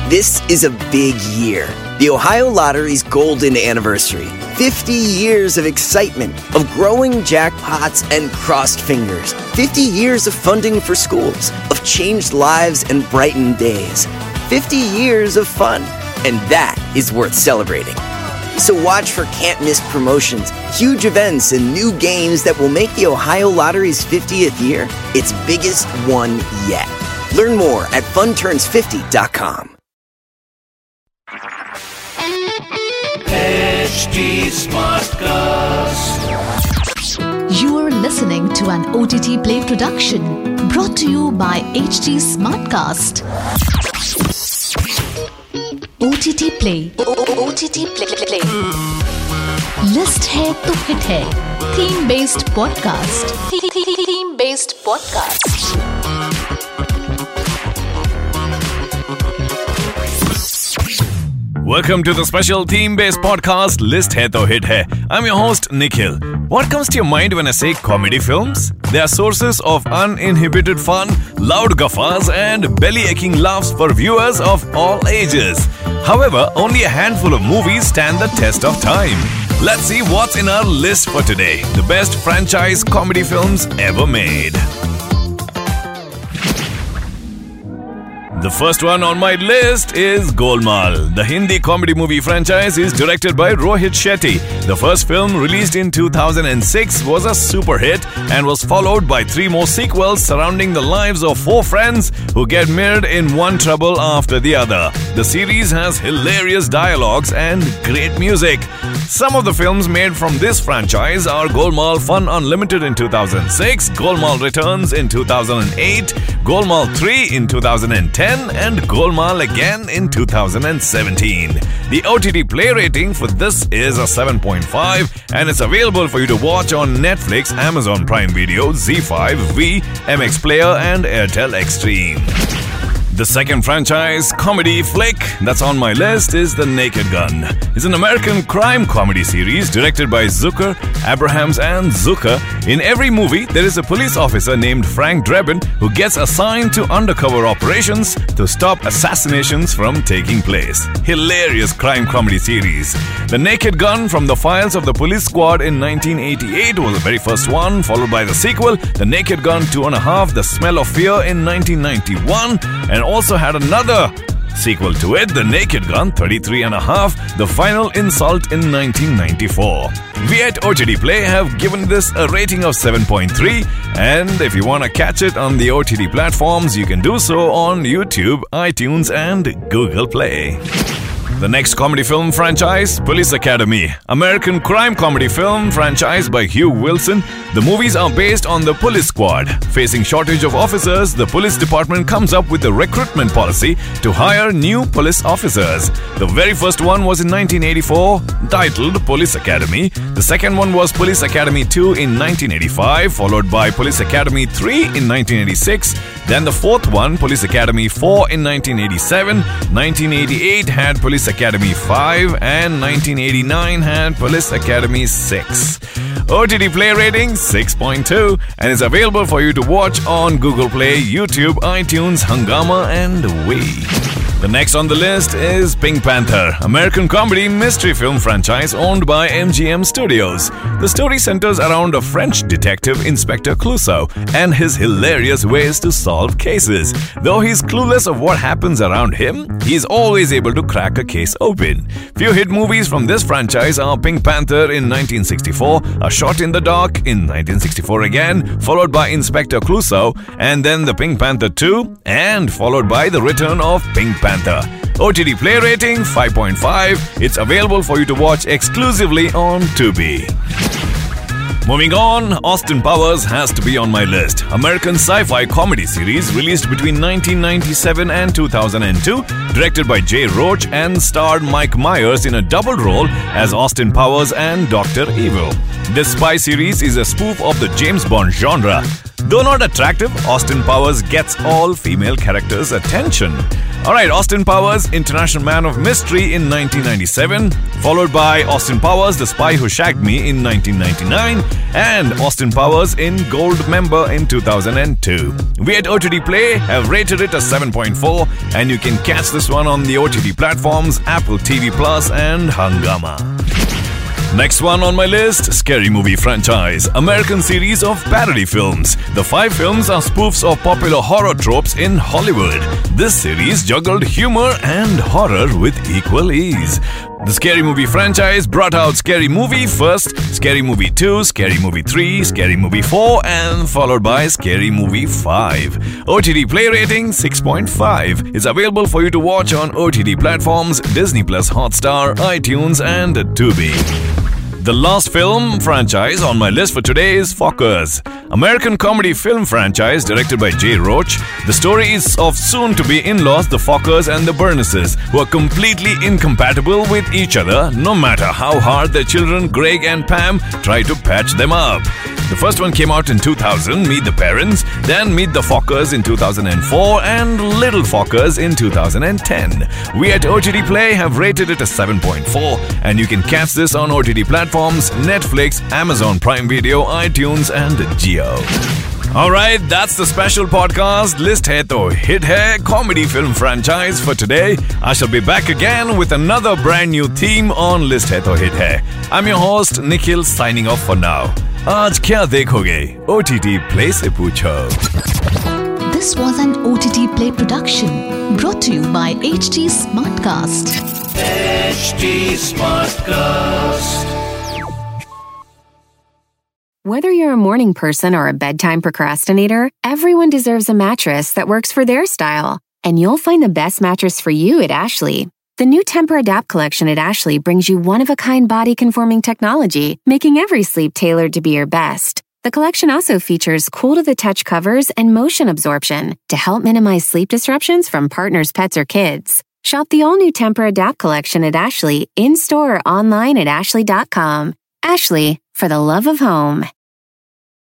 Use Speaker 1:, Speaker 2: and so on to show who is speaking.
Speaker 1: This is a big year. The Ohio Lottery's golden anniversary. 50 years of excitement, of growing jackpots and crossed fingers. 50 years of funding for schools, of changed lives and brightened days. 50 years of fun, and that is worth celebrating. So watch for can't-miss promotions, huge events, and new games that will make the Ohio Lottery's 50th year its biggest one yet. Learn more at funturns50.com.
Speaker 2: HT Smartcast.
Speaker 3: You are listening to an OTT Play production brought to you by HT Smartcast. OTT Play. OTT Play. List है तो hit है. Theme based podcast. Theme based podcast.
Speaker 4: Welcome to the special theme-based podcast List Hai To Hit Hai. I'm your host Nikhil. What comes to your mind when I say comedy films? They are sources of uninhibited fun, loud guffaws and belly-aching laughs for viewers of all ages. However, only a handful of movies stand the test of time. Let's see what's in our list for today. The best franchise comedy films ever made. The first one on my list is Golmaal. The Hindi comedy movie franchise is directed by Rohit Shetty. The first film, released in 2006, was a super hit and was followed by 3 more sequels surrounding the lives of 4 friends who get mired in one trouble after the other. The series has hilarious dialogues and great music. Some of the films made from this franchise are Golmaal Fun Unlimited in 2006, Golmaal Returns in 2008, Golmaal 3 in 2010, and Golmaal again in 2017. The OTT Play rating for this is a 7.5 and it's available for you to watch on Netflix, Amazon Prime Video, ZEE5, V, MX Player and Airtel Xstream. The second franchise comedy flick that's on my list is The Naked Gun. It's an American crime comedy series directed by Zucker, Abrahams and Zucker. In every movie, there is a police officer named Frank Drebin who gets assigned to undercover operations to stop assassinations from taking place. Hilarious crime comedy series. The Naked Gun from the Files of the Police Squad in 1988 was the very first one, followed by the sequel, The Naked Gun 2.5, The Smell of Fear in 1991, and also had another sequel to it, The Naked Gun 33.5, The Final Insult in 1994. We at OTT Play have given this a rating of 7.3, and if you want to catch it on the OTT platforms, you can do so on YouTube, iTunes and Google Play. The next comedy film franchise, Police Academy. American crime comedy film franchise by Hugh Wilson. The movies are based on the police squad. Facing shortage of officers, the police department comes up with a recruitment policy to hire new police officers. The very first one was in 1984, titled Police Academy. The second one was Police Academy 2 in 1985, followed by Police Academy 3 in 1986. Then the fourth one, Police Academy 4 in 1987. 1988 had Police Academy 5 and 1989 had Police Academy 6. OTT Play rating 6.2 and is available for you to watch on Google Play, YouTube, iTunes, Hungama and Wii. The next on the list is Pink Panther, American comedy mystery film franchise owned by MGM Studios. The story centers around a French detective, Inspector Clouseau, and his hilarious ways to solve cases. Though he's clueless of what happens around him, he's always able to crack a case open. Few hit movies from this franchise are Pink Panther in 1964, A Shot in the Dark in 1964 again, followed by Inspector Clouseau, and then The Pink Panther 2, and followed by The Return of Pink Panther. OTT Play rating 5.5. It's available for you to watch exclusively on Tubi. Moving on, Austin Powers has to be on my list. American sci-fi comedy series released between 1997 and 2002, directed by Jay Roach and starred Mike Myers in a double role as Austin Powers and Dr. Evil. This spy series is a spoof of the James Bond genre. Though not attractive, Austin Powers gets all female characters' attention. Alright, Austin Powers, International Man of Mystery in 1997, followed by Austin Powers, The Spy Who Shagged Me in 1999, and Austin Powers in Goldmember in 2002. We at OTT Play have rated it a 7.4, and you can catch this one on the OTT platforms Apple TV Plus and Hungama. Next one on my list, Scary Movie franchise, American series of parody films. The 5 films are spoofs of popular horror tropes in Hollywood. This series juggled humor and horror with equal ease. The Scary Movie franchise brought out Scary Movie first, Scary Movie 2, Scary Movie 3, Scary Movie 4, and followed by Scary Movie 5. OTT Play rating 6.5 is available for you to watch on OTT platforms Disney Plus Hotstar, iTunes, and Tubi. The last film franchise on my list for today is Fockers, American comedy film franchise directed by Jay Roach. The story is of soon-to-be in-laws, the Fockers and the Bernices, who are completely incompatible with each other, no matter how hard their children Greg and Pam try to patch them up. The first one came out in 2000, Meet the Parents, then Meet the Fockers in 2004, and Little Fockers in 2010. We at OTT Play have rated it a 7.4, and you can catch this on OTT platforms Netflix, Amazon Prime Video, iTunes, and Jio. Alright, that's the special podcast List Hai To Hit Hai comedy film franchise for today. I shall be back again with another brand new theme on List Hai To Hit Hai. I'm your host Nikhil signing off for now. आज क्या देखोगे? OTT Play से पूछो.
Speaker 3: This was an OTT Play production brought to you by HT Smartcast.
Speaker 2: HT Smartcast.
Speaker 5: Whether you're a morning person or a bedtime procrastinator, everyone deserves a mattress that works for their style. And you'll find the best mattress for you at Ashley. The new Tempur-Adapt collection at Ashley brings you one-of-a-kind body-conforming technology, making every sleep tailored to be your best. The collection also features cool-to-the-touch covers and motion absorption to help minimize sleep disruptions from partners, pets, or kids. Shop the all-new Tempur-Adapt collection at Ashley, in-store or online at ashley.com. Ashley, for the love of home.